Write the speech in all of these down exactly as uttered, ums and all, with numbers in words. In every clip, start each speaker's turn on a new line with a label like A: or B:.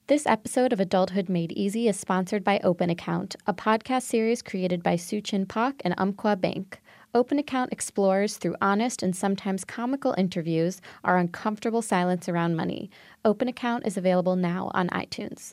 A: This episode of Adulthood Made Easy is sponsored by Open Account, a podcast series created by Suchin Pak and Umpqua Bank. Open Account explores, through honest and sometimes comical interviews, our uncomfortable silence around money. Open Account is available now on iTunes.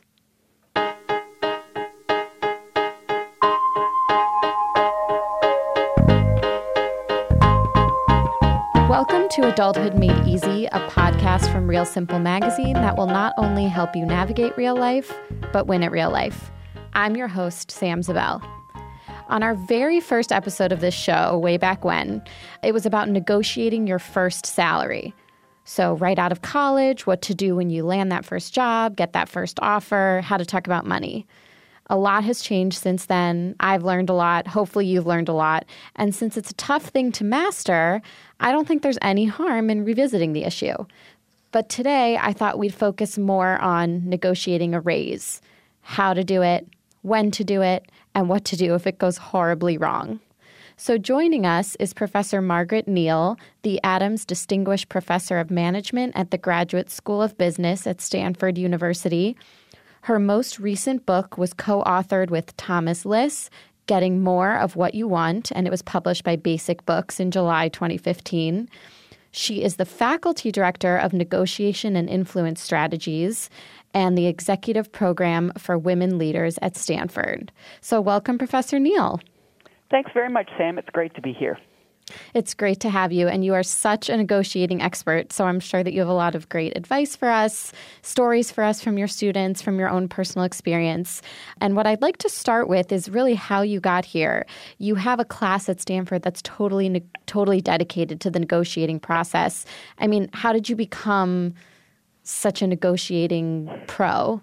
A: Welcome to Adulthood Made Easy, a podcast from Real Simple Magazine that will not only help you navigate real life, but win at real life. I'm your host, Sam Zabel. On our very first episode of this show, way back when, it was about negotiating your first salary. So right out of college, what to do when you land that first job, get that first offer, how to talk about money. A lot has changed since then. I've learned a lot. Hopefully you've learned a lot. And since it's a tough thing to master, I don't think there's any harm in revisiting the issue. But today, I thought we'd focus more on negotiating a raise, how to do it, when to do it, and what to do if it goes horribly wrong. So joining us is Professor Margaret Neal, the Adams Distinguished Professor of Management at the Graduate School of Business at Stanford University. Her most recent book was co-authored with Thomas Liss, Getting More of What You Want, and it was published by Basic Books in July twenty fifteen. She is the faculty director of Negotiation and Influence Strategies and the executive program for women leaders at Stanford. So welcome, Professor Neal.
B: Thanks very much, Sam. It's great to be here.
A: It's great to have you, and you are such a negotiating expert, so I'm sure that you have a lot of great advice for us, stories for us from your students, from your own personal experience. And what I'd like to start with is really how you got here. You have a class at Stanford that's totally, ne- totally dedicated to the negotiating process. I mean, how did you become such a negotiating pro?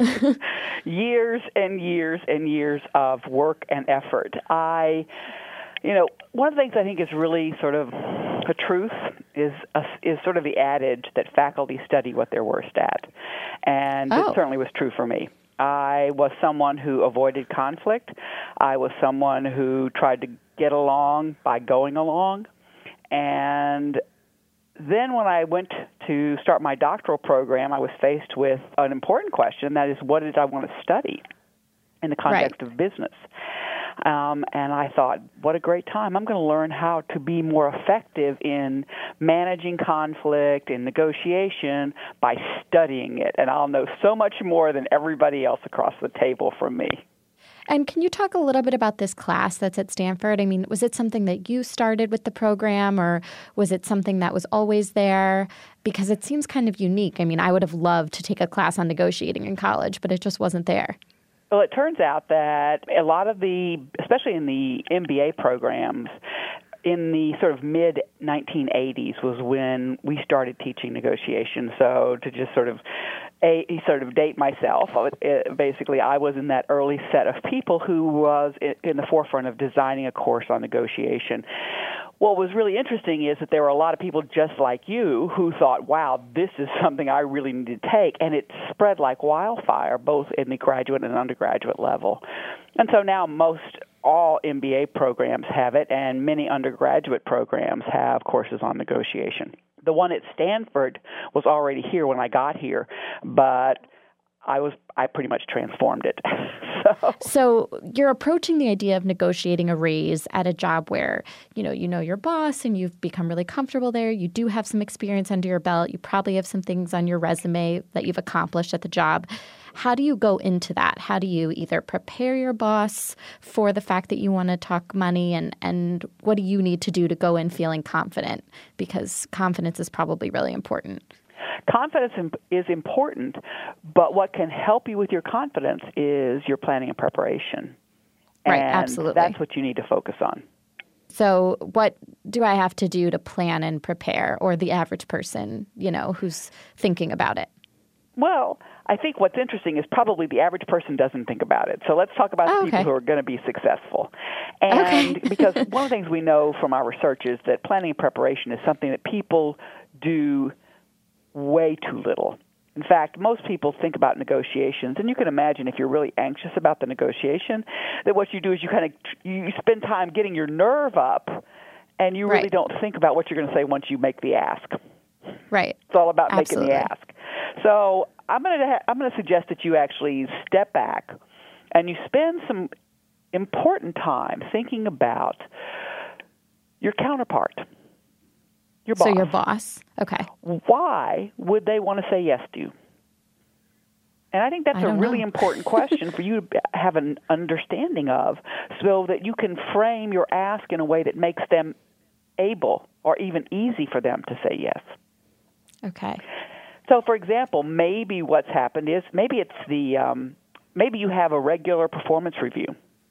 B: Years and years and years of work and effort. I... You know, one of the things I think is really sort of a truth is a, is sort of the adage that faculty study what they're worst at. And
A: oh.
B: it certainly was true for me. I was someone who avoided conflict. I was someone who tried to get along by going along. And then when I went to start my doctoral program, I was faced with an important question, that is, what did I want to study in the context
A: right.
B: of business? Um, and I thought, what a great time. I'm going to learn how to be more effective in managing conflict and negotiation by studying it. And I'll know so much more than everybody else across the table from me.
A: And can you talk a little bit about this class that's at Stanford? I mean, was it something that you started with the program, or was it something that was always there? Because it seems kind of unique. I mean, I would have loved to take a class on negotiating in college, but it just wasn't there.
B: Well, it turns out that a lot of the, especially in the M B A programs, in the sort of mid nineteen eighties was when we started teaching negotiation. So to just sort of a sort of date myself, basically I was in that early set of people who was in the forefront of designing a course on negotiation. What was really interesting is that there were a lot of people just like you who thought, wow, this is something I really need to take. And it spread like wildfire, both in the graduate and undergraduate level. And so now most all M B A programs have it, and many undergraduate programs have courses on negotiation. The one at Stanford was already here when I got here, but I was I pretty much transformed it. so.
A: so you're approaching the idea of negotiating a raise at a job where, you know, you know your boss and you've become really comfortable there. You do have some experience under your belt. You probably have some things on your resume that you've accomplished at the job. How do you go into that? How do you either prepare your boss for the fact that you want to talk money, and, and what do you need to do to go in feeling confident? Because confidence is probably really important.
B: Confidence is important, but what can help you with your confidence is your planning and preparation.
A: Right,
B: and
A: absolutely.
B: That's what you need to focus on.
A: So what do I have to do to plan and prepare, or the average person, you know, who's thinking about it?
B: Well, I think what's interesting is probably the average person doesn't think about it. So let's talk about
A: oh,
B: the
A: okay.
B: people who are going to be successful. And
A: okay.
B: because one of the things we know from our research is that planning and preparation is something that people do way too little. In fact, most people think about negotiations, and you can imagine if you're really anxious about the negotiation, that what you do is you kind of you spend time getting your nerve up, and you really
A: right.
B: don't think about what you're going to say once you make the ask.
A: Right.
B: It's all about
A: Absolutely.
B: making the ask. So I'm going to ha- I'm going to suggest that you actually step back and you spend some important time thinking about your counterpart, your boss.
A: So your boss. Okay.
B: Why would they want to say yes to you? And I think that's
A: I
B: a really
A: know.
B: important question for you to have an understanding of, so that you can frame your ask in a way that makes them able or even easy for them to say yes.
A: Okay.
B: So, for example, maybe what's happened is maybe it's the um, maybe you have a regular performance review.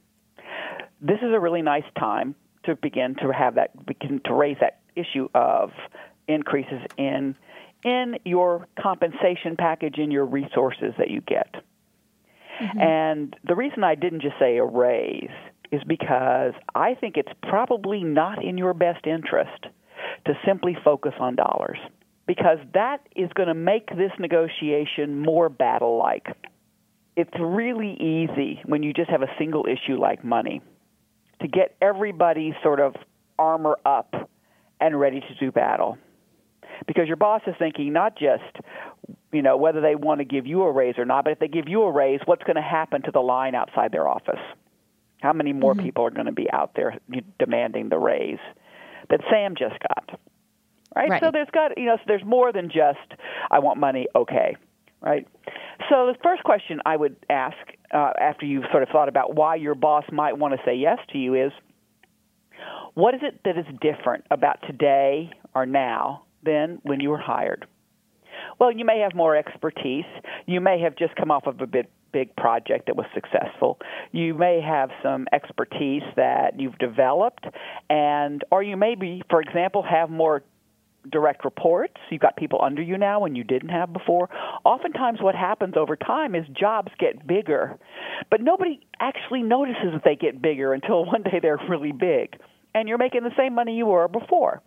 B: This is a really nice time to begin to have that begin to raise that issue of increases in in your compensation package, in your resources that you get. Mm-hmm. And the reason I didn't just say a raise is because I think it's probably not in your best interest to simply focus on dollars, because that is going to make this negotiation more battle-like. It's really easy when you just have a single issue like money to get everybody sort of armor up and ready to do battle. Because your boss is thinking not just, you know, whether they want to give you a raise or not, but if they give you a raise, what's going to happen to the line outside their office? How many more mm-hmm. people are going to be out there demanding the raise that Sam just got? Right? right? So there's got, you know, so there's more than just, I want money, okay, right? So the first question I would ask uh, after you've sort of thought about why your boss might want to say yes to you is, what is it that is different about today or now than when you were hired? Well, you may have more expertise. You may have just come off of a big, big project that was successful. You may have some expertise that you've developed, and or you may be, for example, have more direct reports. You've got people under you now when you didn't have before. Oftentimes what happens over time is jobs get bigger, but nobody actually notices that they get bigger until one day they're really big, and you're making the same money you were before.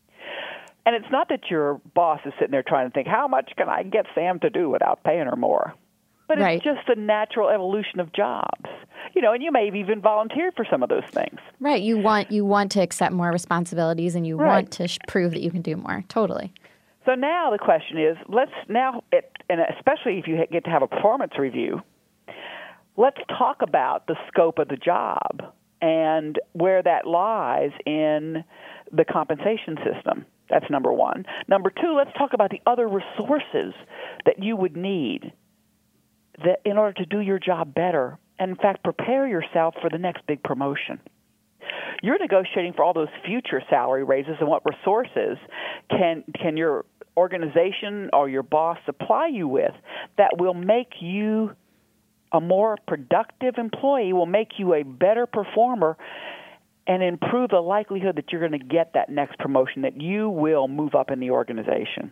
B: And it's not that your boss is sitting there trying to think, how much can I get Sam to do without paying her more? But
A: right.
B: it's just a natural evolution of jobs. You know, and you may have even volunteered for some of those things.
A: Right. You want you want to accept more responsibilities, and you
B: right.
A: want to sh- prove that you can do more. Totally.
B: So now the question is, let's now, it, and especially if you get to have a performance review, let's talk about the scope of the job and where that lies in the compensation system. That's number one. Number two, let's talk about the other resources that you would need that in order to do your job better and, in fact, prepare yourself for the next big promotion. You're negotiating for all those future salary raises, and what resources can can your organization or your boss supply you with that will make you a more productive employee, will make you a better performer, and improve the likelihood that you're going to get that next promotion, that you will move up in the organization.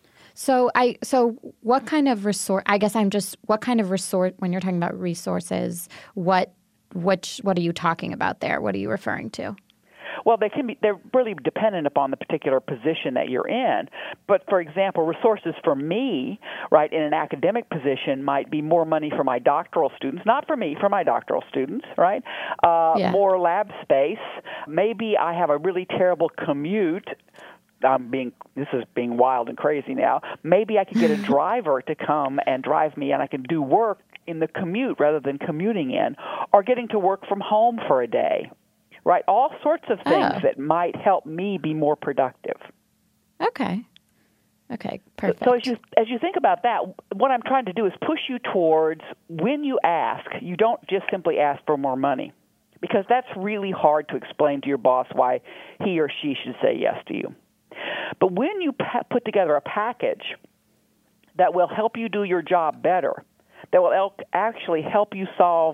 A: So I so what kind of resource? I guess I'm just what kind of resource when you're talking about resources? What which what are you talking about there? What are you referring to?
B: Well, they can be. They're really dependent upon the particular position that you're in. But for example, resources for me, right, in an academic position might be more money for my doctoral students. Not for me, for my doctoral students, right? Uh,
A: yeah.
B: More lab space. Maybe I have a really terrible commute. I'm being this is being wild and crazy now. Maybe I could get a driver to come and drive me, and I can do work in the commute rather than commuting in, or getting to work from home for a day. Right, all sorts of things
A: oh.
B: that might help me be more productive.
A: Okay. Okay, perfect.
B: So, so as you as you think about that, what I'm trying to do is push you towards, when you ask, you don't just simply ask for more money, because that's really hard to explain to your boss why he or she should say yes to you. But when you pa- put together a package that will help you do your job better, that will el- actually help you solve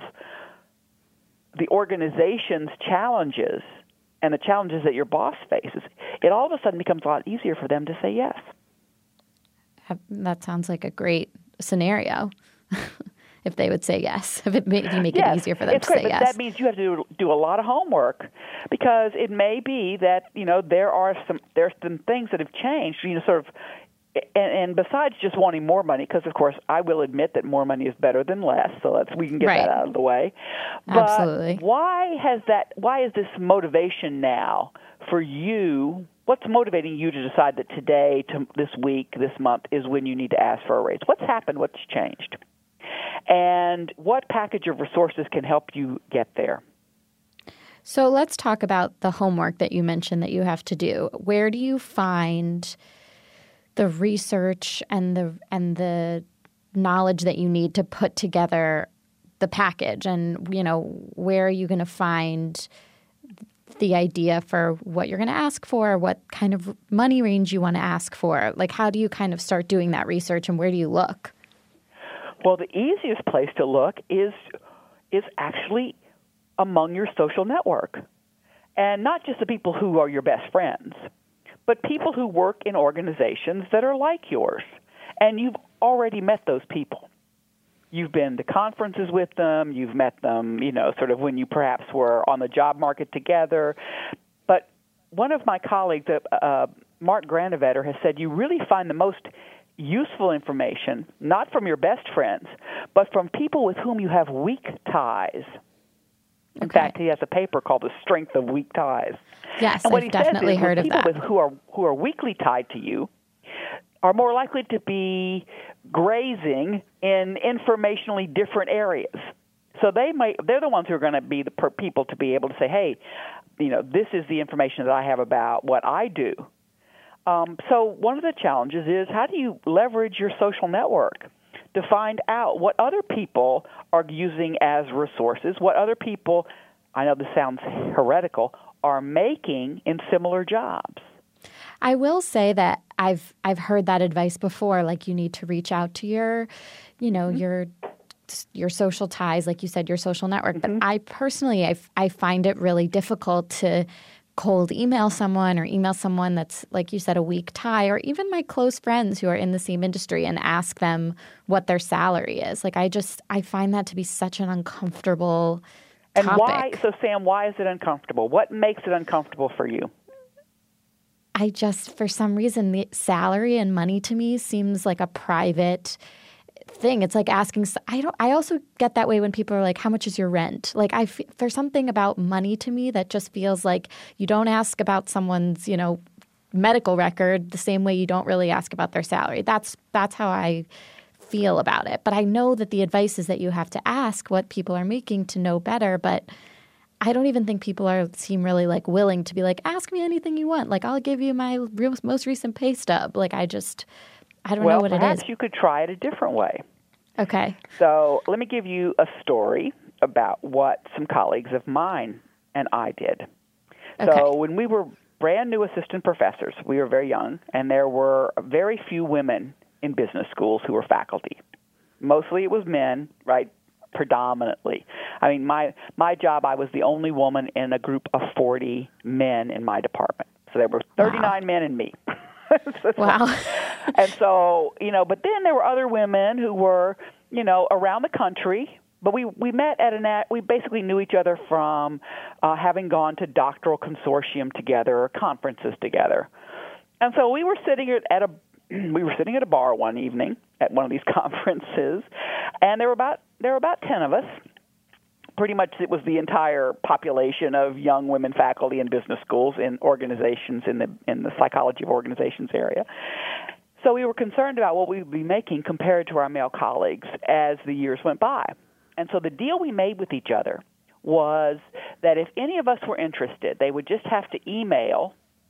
B: the organization's challenges and the challenges that your boss faces, it all of a sudden becomes a lot easier for them to say yes.
A: That sounds like a great scenario. If they would say yes, if, it, if you make
B: yes,
A: it easier for them
B: it's
A: to
B: great,
A: say
B: but
A: yes.
B: That means you have to do, do a lot of homework, because it may be that, you know, there are some there's some things that have changed, you know, sort of. And, and besides just wanting more money, because, of course, I will admit that more money is better than less, so let's, we can get
A: right.
B: that out of the way.
A: Absolutely.
B: But why has that? Why is this motivation now for you what's motivating you to decide that today, to this week, this month is when you need to ask for a raise? What's happened? What's changed? And what package of resources can help you get there?
A: So let's talk about the homework that you mentioned that you have to do. Where do you find the research and the and the knowledge that you need to put together the package? And, you know, where are you going to find the idea for what you're going to ask for, what kind of money range you want to ask for? Like, how do you kind of start doing that research, and where do you look?
B: Well, the easiest place to look is is actually among your social network. And not just the people who are your best friends, but people who work in organizations that are like yours. And you've already met those people. You've been to conferences with them. You've met them, you know, sort of when you perhaps were on the job market together. But one of my colleagues, uh, Mark Granovetter, has said you really find the most useful information not from your best friends, but from people with whom you have weak ties. In
A: Okay.
B: fact, he has a paper called "The Strength of Weak Ties."
A: Yes,
B: and what
A: I've
B: he
A: definitely
B: says is,
A: heard of
B: people
A: that.
B: With, who are who are weakly tied to you are more likely to be grazing in informationally different areas. So they might they're the ones who are going to be the per people to be able to say, "Hey, you know, this is the information that I have about what I do." Um, so one of the challenges is, how do you leverage your social network to find out what other people are using as resources, what other people, I know this sounds heretical, are making in similar jobs?
A: I will say that I've I've heard that advice before. Like, you need to reach out to your, you know, mm-hmm. your your social ties, like you said, your social network. Mm-hmm. But I personally, I, I find it really difficult to cold email someone or email someone that's, like you said, a weak tie, or even my close friends who are in the same industry, and ask them what their salary is. Like, I just, I find that to be such an uncomfortable
B: and
A: topic.
B: why? So, Sam, why is it uncomfortable? What makes it uncomfortable for you?
A: I just, for some reason, the salary and money to me seems like a private thing. It's like asking, I don't, I also get that way when people are like, how much is your rent? Like, I, there's something about money to me that just feels like you don't ask about someone's, you know, medical record the same way you don't really ask about their salary. That's, that's how I feel about it. But I know that the advice is that you have to ask what people are making to know better. But I don't even think people are seem really like willing to be like, ask me anything you want. Like, I'll give you my real, most recent pay stub. Like, I just, I don't
B: well,
A: know what it is.
B: Perhaps you could try it a different way.
A: Okay.
B: So let me give you a story about what some colleagues of mine and I did.
A: Okay.
B: So when we were brand new assistant professors, we were very young, and there were very few women in business schools who were faculty. Mostly it was men, right, predominantly. I mean, my, my job, I was the only woman in a group of forty men in my department. So there were thirty-nine wow. men and me. so,
A: wow.
B: And so, you know, but then there were other women who were, you know, around the country. But we, we met at an, we basically knew each other from uh, having gone to doctoral consortium together or conferences together. And so we were sitting at a, we were sitting at a bar one evening at one of these conferences, and there were about, there were about ten of us. Pretty much it was the entire population of young women faculty in business schools in organizations in the in the psychology of organizations area. So we were concerned about what we would be making compared to our male colleagues as the years went by. And so the deal we made with each other was that if any of us were interested, they would just have to email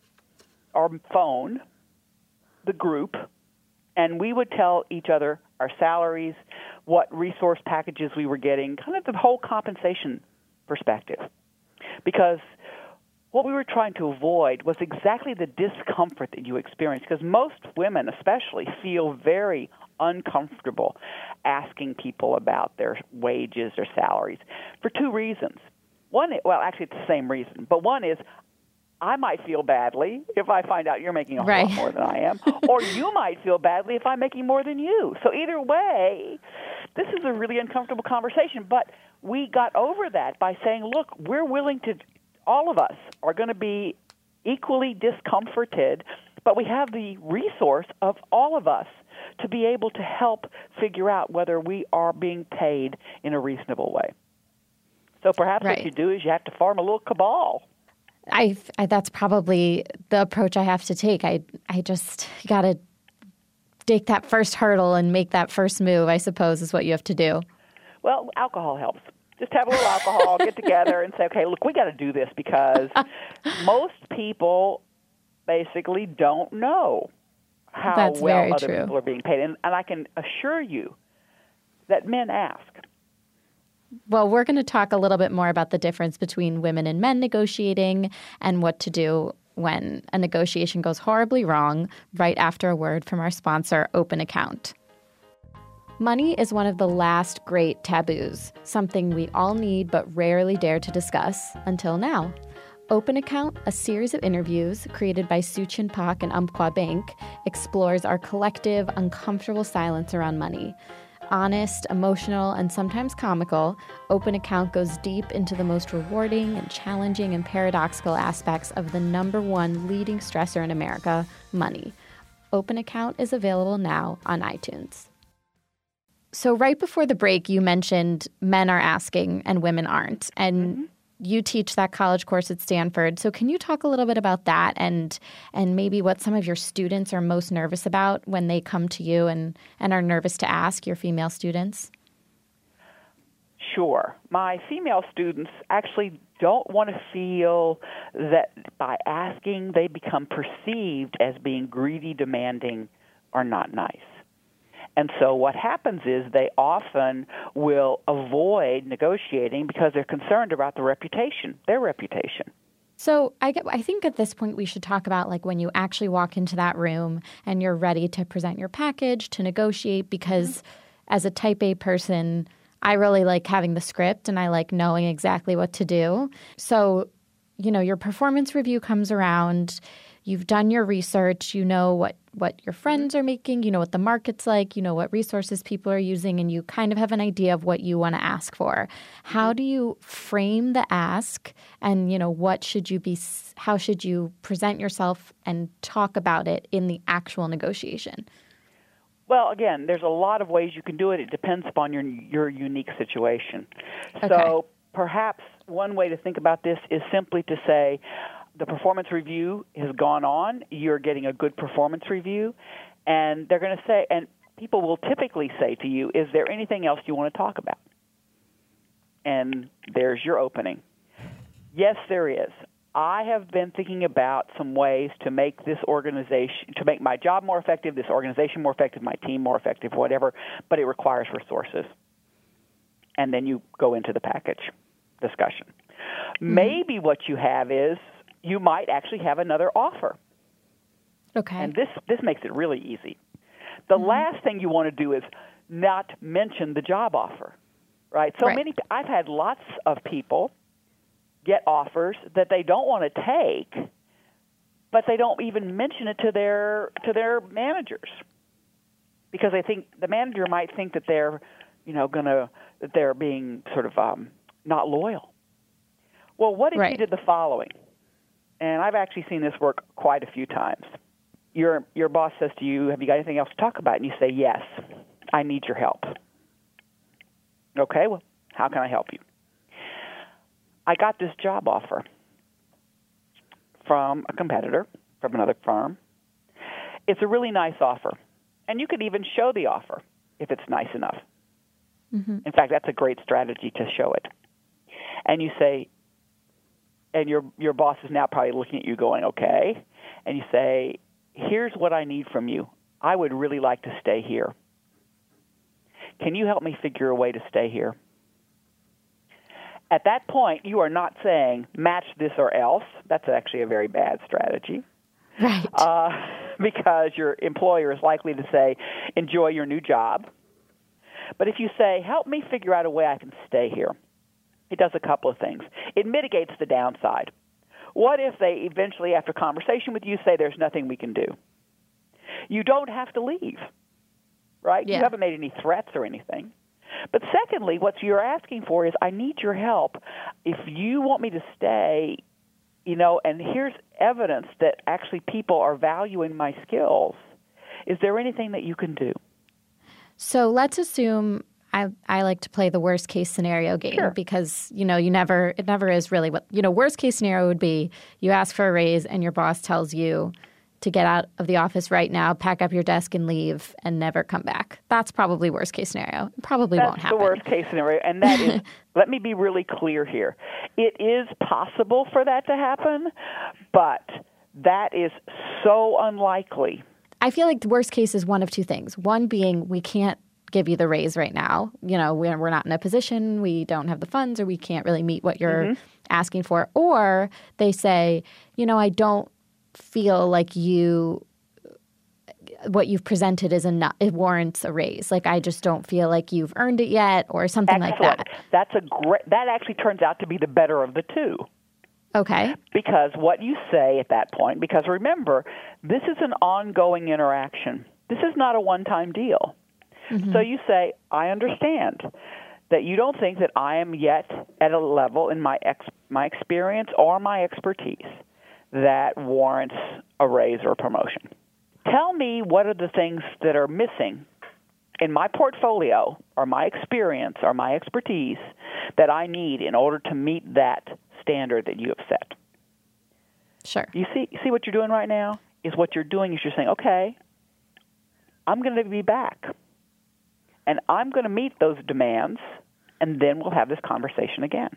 B: or phone the group, and we would tell each other our salaries, what resource packages we were getting, kind of the whole compensation perspective. Because what we were trying to avoid was exactly the discomfort that you experience, because most women especially feel very uncomfortable asking people about their wages or salaries for two reasons. One, well, actually it's the same reason, but one is I might feel badly if I find out you're making a whole
A: right.
B: lot more than I am, or you might feel badly if I'm making more than you. So either way, this is a really uncomfortable conversation, but we got over that by saying, look, we're willing to, all of us are going to be equally discomforted, but we have the resource of all of us to be able to help figure out whether we are being paid in a reasonable way. So perhaps
A: right.
B: what you do is you have to form a little cabal.
A: I, I that's probably the approach I have to take. I I just got to take that first hurdle and make that first move, I suppose, is what you have to do.
B: Well, alcohol helps. Just have a little alcohol, get together and say, okay, look, we got to do this because most people basically don't know how
A: That's
B: well
A: very
B: other
A: true.
B: people are being paid. And, and I can assure you that men ask.
A: Well, we're going to talk a little bit more about the difference between women and men negotiating and what to do when a negotiation goes horribly wrong right after a word from our sponsor, Open Account. Money is one of the last great taboos, something we all need but rarely dare to discuss until now. Open Account, a series of interviews created by Suchin Pak and Umpqua Bank, explores our collective, uncomfortable silence around money. Honest, emotional, and sometimes comical, Open Account goes deep into the most rewarding and challenging and paradoxical aspects of the number one leading stressor in America, money. Open Account is available now on iTunes. So right before the break, you mentioned men are asking and women aren't. And mm-hmm. you teach that college course at Stanford. So can you talk a little bit about that and and maybe what some of your students are most nervous about when they come to you and, and are nervous to ask, your female students?
B: Sure. My female students actually don't want to feel that by asking they become perceived as being greedy, demanding, or not nice. And so what happens is they often will avoid negotiating because they're concerned about the reputation, their reputation.
A: So I get, I think at this point we should talk about like when you actually walk into that room and you're ready to present your package, to negotiate, because mm-hmm. as a type A person, I really like having the script and I like knowing exactly what to do. So, you know, your performance review comes around. You've done your research, you know what, what your friends are making, you know what the market's like, you know what resources people are using, and you kind of have an idea of what you want to ask for. How do you frame the ask, and, you know, what should you be, how should you present yourself and talk about it in the actual negotiation?
B: Well, again, there's a lot of ways you can do it. It depends upon your your unique situation.
A: Okay.
B: So perhaps one way to think about this is simply to say, the performance review has gone on. You're getting a good performance review. And they're going to say, and people will typically say to you, is there anything else you want to talk about? And there's your opening. Yes, there is. I have been thinking about some ways to make this organization, to make my job more effective, this organization more effective, my team more effective, whatever, but it requires resources. And then you go into the package discussion. Mm-hmm. Maybe what you have is, you might actually have another offer.
A: Okay.
B: And this, this makes it really easy. The
A: mm-hmm.
B: last thing you want to do is not mention the job offer, right? So
A: right.
B: many, I've had lots of people get offers that they don't want to take, but they don't even mention it to their to their managers because they think the manager might think that they're, you know, gonna that they're being sort of um, not loyal. Well, what if
A: right.
B: you did the following? And I've actually seen this work quite a few times. Your your boss says to you, have you got anything else to talk about? And you say, yes, I need your help. Okay, well, how can I help you? I got this job offer from a competitor, from another firm. It's a really nice offer. And you could even show the offer if it's nice enough. Mm-hmm. In fact, that's a great strategy to show it. And you say, and your your boss is now probably looking at you going, okay. And you say, here's what I need from you. I would really like to stay here. Can you help me figure a way to stay here? At that point, you are not saying, match this or else. That's actually a very bad strategy.
A: Right.
B: Uh, because your employer is likely to say, enjoy your new job. But if you say, help me figure out a way I can stay here, it does a couple of things. It mitigates the downside. What if they eventually, after conversation with you, say there's nothing we can do? You don't have to leave, right?
A: Yeah.
B: You haven't made any threats or anything. But secondly, what you're asking for is, I need your help. If you want me to stay, you know, and here's evidence that actually people are valuing my skills, is there anything that you can do?
A: So let's assume I, I like to play the worst case scenario game
B: Sure.
A: because, you know, you never, it never is really what, you know, worst case scenario would be you ask for a raise and your boss tells you to get out of the office right now, pack up your desk and leave and never come back. That's probably worst case scenario. It probably
B: That's
A: won't happen.
B: the worst case scenario. And that is, let me be really clear here. It is possible for that to happen, but that is so unlikely.
A: I feel like the worst case is one of two things. One being we can't give you the raise right now. You know, we're, we're not in a position, we don't have the funds, or we can't really meet what you're mm-hmm. asking for. Or they say, you know, I don't feel like you, what you've presented is enough, it warrants a raise. Like, I just don't feel like you've earned it yet, or something
B: Excellent.
A: like that.
B: That's a great, that actually turns out to be the better of the two.
A: Okay.
B: Because what you say at that point, because remember, this is an ongoing interaction. This is not a one-time deal. Mm-hmm. So you say, I understand that you don't think that I am yet at a level in my ex- my experience or my expertise that warrants a raise or a promotion. Tell me what are the things that are missing in my portfolio or my experience or my expertise that I need in order to meet that standard that you have set.
A: Sure.
B: You see, see what you're doing right now is what you're doing is you're saying, okay, I'm going to be back, and I'm going to meet those demands, and then we'll have this conversation again.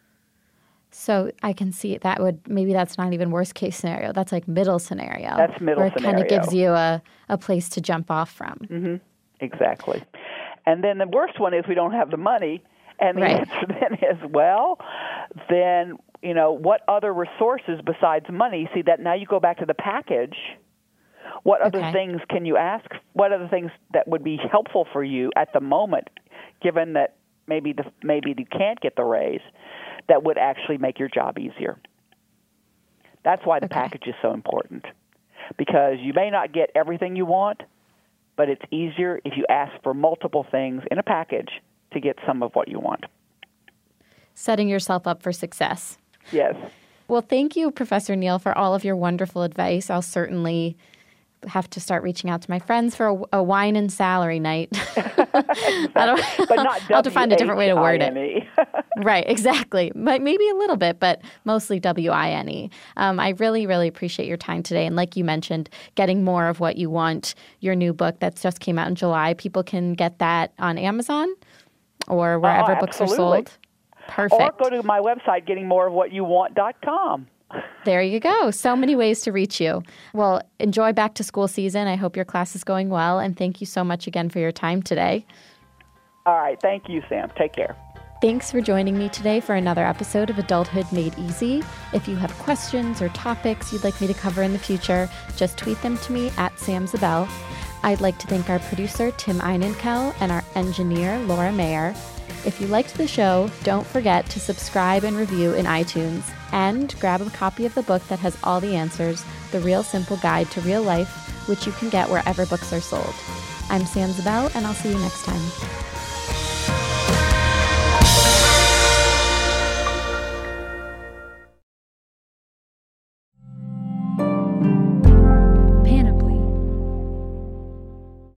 A: So I can see that would, maybe that's not even worst case scenario. That's like middle scenario.
B: That's middle
A: where it
B: scenario.
A: Kind of gives you a, a place to jump off from.
B: Mm-hmm. Exactly. And then the worst one is we don't have the money. And the
A: right.
B: answer then is, well, then, you know, what other resources besides money? See, that now you go back to the package. What other
A: okay.
B: things can you ask? What other things that would be helpful for you at the moment, given that maybe the, maybe you can't get the raise, that would actually make your job easier? That's why the okay. package is so important, because you may not get everything you want, but it's easier if you ask for multiple things in a package to get some of what you want.
A: Setting yourself up for success.
B: Yes.
A: Well, thank you, Professor Neal, for all of your wonderful advice. I'll certainly have to start reaching out to my friends for a, a wine and salary night.
B: I don't, but not
A: I'll have to find a different way to word it.
B: it.
A: Right, exactly. But maybe a little bit, but mostly W I N E. Um, I really, really appreciate your time today. And like you mentioned, getting more of what you want, your new book that just came out in July, people can get that on Amazon or wherever
B: oh,
A: books are sold. Perfect.
B: Or go to my website, getting more of what you want dot com.
A: There you go. So many ways to reach you. Well, enjoy back to school season. I hope your class is going well. And thank you so much again for your time today.
B: All right. Thank you, Sam. Take care.
A: Thanks for joining me today for another episode of Adulthood Made Easy. If you have questions or topics you'd like me to cover in the future, just tweet them to me at Sam Zabel. I'd like to thank our producer, Tim Einenkel, and our engineer, Laura Mayer. If you liked the show, don't forget to subscribe and review in iTunes, and grab a copy of the book that has all the answers, The Real Simple Guide to Real Life, which you can get wherever books are sold. I'm Sam Zabel, and I'll see you next time.